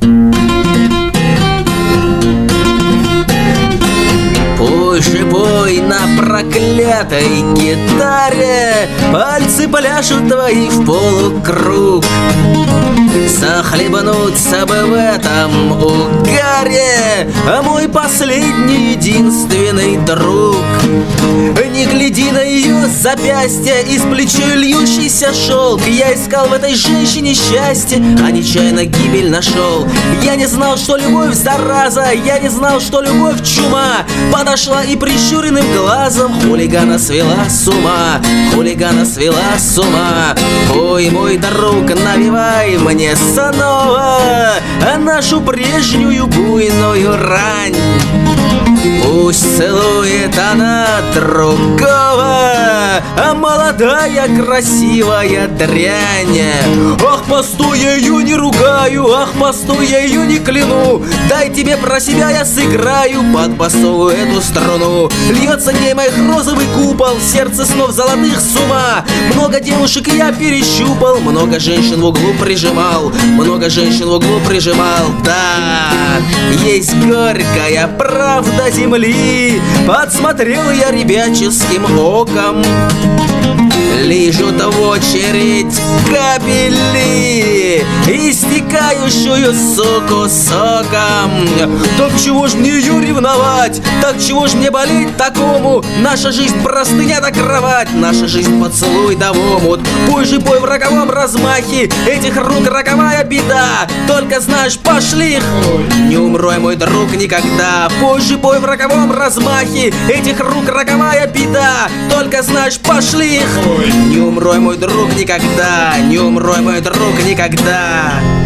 Пой же пой на проклятой гитаре, пальцы пляшут твои в полукруг. Захлебнуться бы в этом угаре, а мой последний единственный друг. Не гляди на ее запястье, из плеча льющийся шелк. Я искал в этой женщине счастье, а нечаянно гибель нашел. Я не знал, что любовь зараза, я не знал, что любовь чума. Подошла и прищуренным глазом хулигана свела с ума, хулигана свела с ума. Ой, мой друг, навевай мне снова нашу прежнюю буйную рань. Пусть целует она другого, а молодая красивая дрянь. Ах, постой, я ее не ругаю, ах, постой, я ее не кляну. Дай тебе про себя я сыграю под басовую эту струну. Льется ней моих розовый купол, сердце снов золотых с ума. Много девушек я перещупал, много женщин в углу прижимал, много женщин в углу прижимал. Да, есть горькая правда земли, подсмотрел я ребяческим оком. Лижут в очередь капели, истекающую суку соком. Так чего ж мне ее ревновать, так чего ж мне болеть такому? Наша жизнь простыня да кровать, наша жизнь поцелуй да в омут. Пой же пой в роковом размахе, этих рук роковая беда. Только знаешь, пошли их, не умру я, мой друг, никогда. Пой же пой в роковом размахе, этих рук роковая беда. Только знаешь, пошли их, не умру я, мой друг, никогда, не умру я, мой друг, никогда.